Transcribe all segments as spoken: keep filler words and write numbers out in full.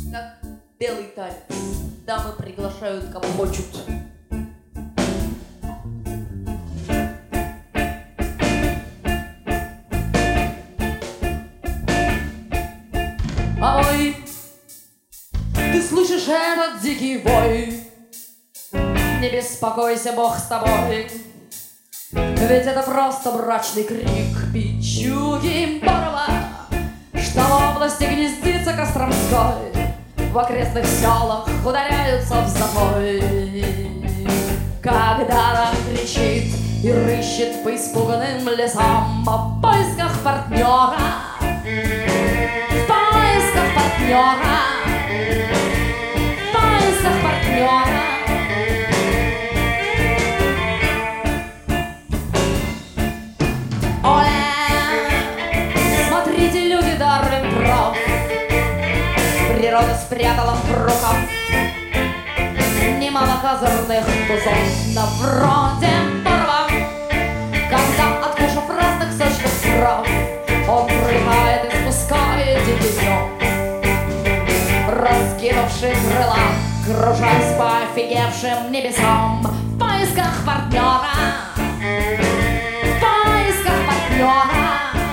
как белый танец. Дамы приглашают, кого хочут. А ой, ты слышишь этот дикий вой? Не беспокойся, Бог с тобой, ведь это просто брачный крик печуги Борова, что в области гнездится Костромской, в окрестных селах ударяются в запой. Когда она кричит и рыщет по испуганным лесам в поисках партнера, в поисках партнера, в поисках партнера. Смотрите, люди, Дарвин прав, природа спрятала в рукав немало козырных тузов на фронте Борова. Когда, откушав разных сочных трав, он прыгает и спускает дикий зов, раскинувши крыла, кружась по офигевшим небесам в поисках партнера, в поисках партнера.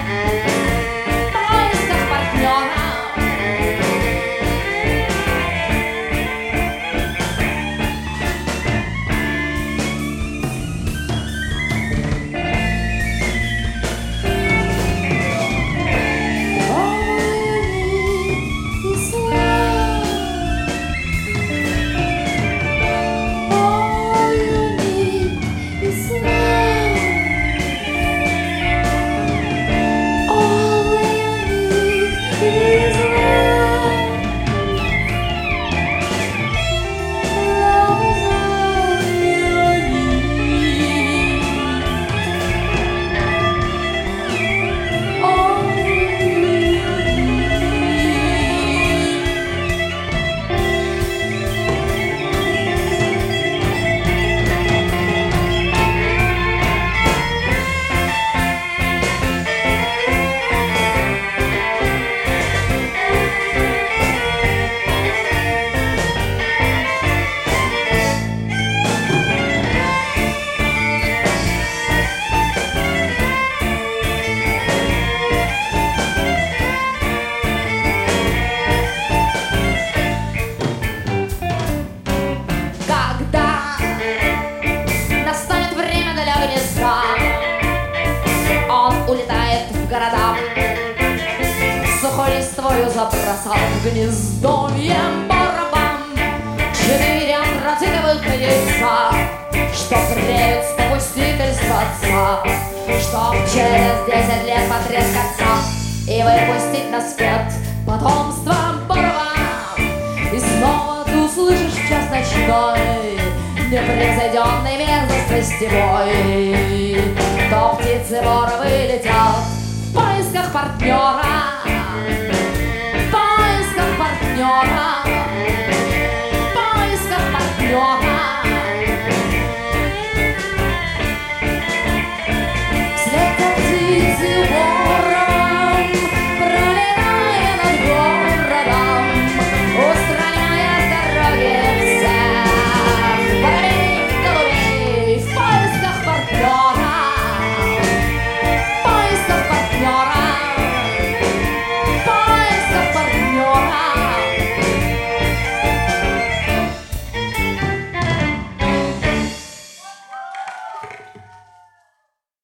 Улетает в города, сухой листвою забросал гнездовьем Боровом четыре антрацитовых яйца, что греют с попустительства отца, чтоб через десять лет потрескаться и выпустить на свет потомство Борова. И снова ты услышишь в час ночной непревзойденный мерзостности бой. То птицы Боровы летят в поисках партнера,